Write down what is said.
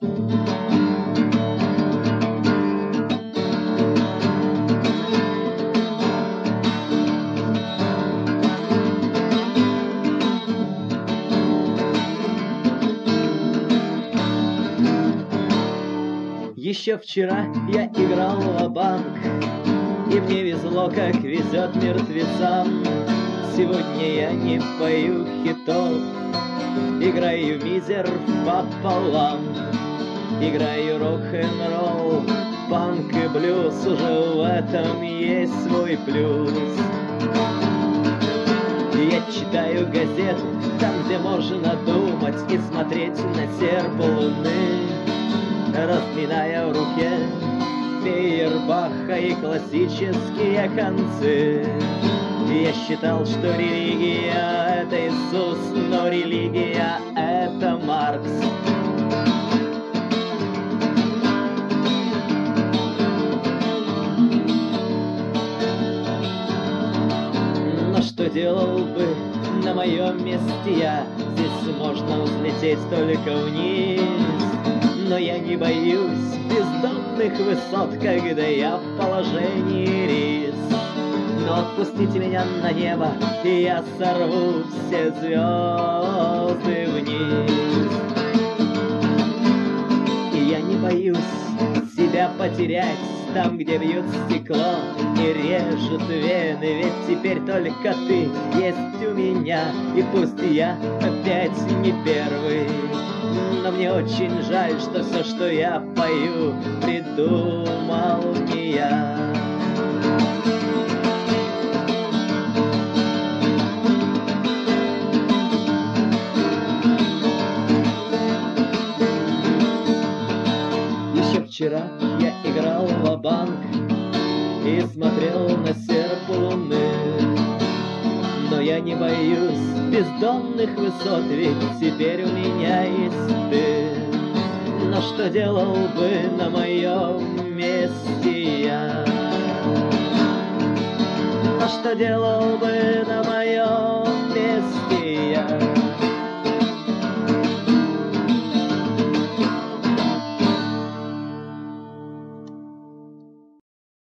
Еще вчера я играл ва-банк, и мне везло, как везет мертвецам. Сегодня я не пою хитов, играю мизер пополам. Играю рок-н-ролл, панк и блюз, уже в этом есть свой плюс. Я читаю газету, там, где можно думать и смотреть на серп луны, разминая в руке Фейербаха и классические концы. Я считал, что религия — это Иисус, но религия — это Маркс. Но что делал бы на моем месте я? Здесь можно взлететь только вниз. Но я не боюсь бездонных высот, когда я в положении рис. Но отпустите меня на небо, и я сорву все звезды вниз. И я не боюсь себя потерять там, где бьют стекло и режут вены. Ведь теперь только ты есть у меня, и пусть я опять не первый. Но мне очень жаль, что все, что я пою, придумал не я. Еще вчера я играл ва-банк и смотрел на серп луны. Но я не боюсь бездонных высот, ведь теперь у меня есть ты. Но что делал бы на моем месте я? Но что делал бы